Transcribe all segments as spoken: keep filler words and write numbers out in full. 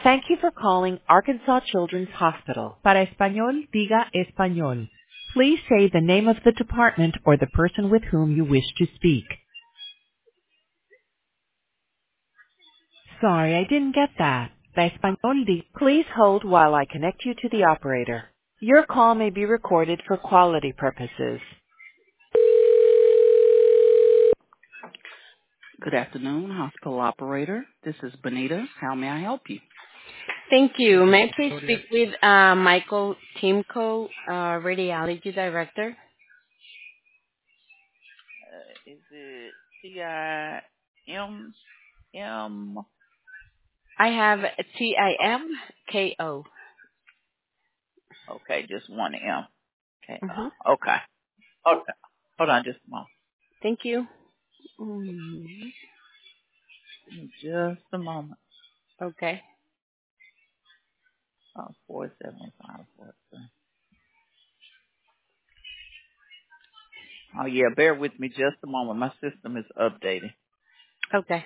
Thank you for calling Arkansas Children's Hospital. Para español, diga español. Please say the name of the department or the person with whom you wish to speak. Sorry, I didn't get that. Para español, di- Please hold while I connect you to the operator. Your call may be recorded for quality purposes. Good afternoon, hospital operator. This is Benita. How may I help you? Thank you. May I please Victoria. speak with uh, Michael Timko, uh, Radiology Director? Uh, is it T I M M? I have T I M K O. Okay, just one M. Okay. Mm-hmm. Uh, okay. Okay. Hold on just a moment. Thank you. Mm, Give me just a moment. okay. Oh, four seven five four three. Oh yeah, bear with me just a moment. My system is updating. Okay.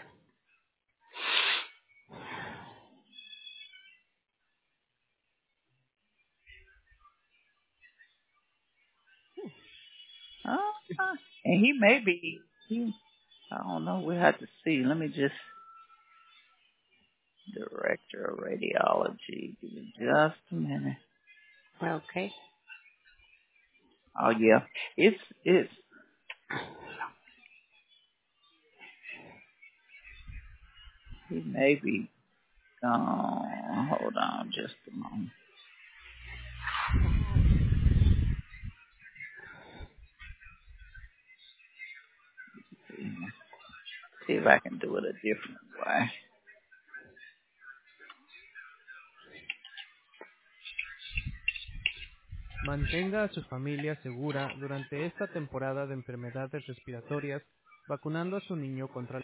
Uh, and he may be. He, I don't know. We have to see. Let me just. Director of Radiology. Give me just a minute. Okay. Oh yeah, it's it's. He may be gone. Hold on just a moment. See, see if I can do it a different way. Mantenga a su familia segura durante esta temporada de enfermedades respiratorias, vacunando a su niño contra.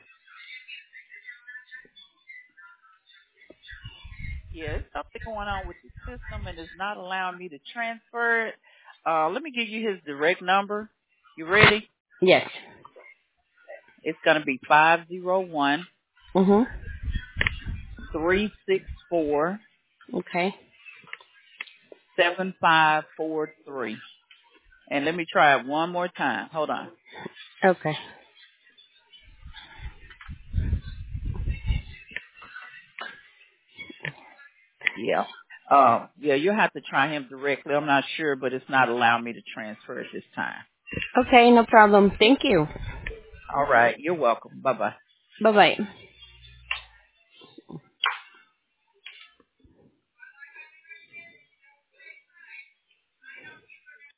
Yeah, there's something going on with the system and it's not allowing me to transfer it. Uh, let me give you his direct number. You ready? Yes. It's going to be five zero one, Mm-hmm. three six four, Okay. seven five four three. And let me try it one more time. Hold on. Okay. Yeah. Um, yeah, you'll have to try him directly. I'm not sure, but it's not allowing me to transfer at this time. Okay, no problem. Thank you. All right. You're welcome. Bye-bye. Bye-bye.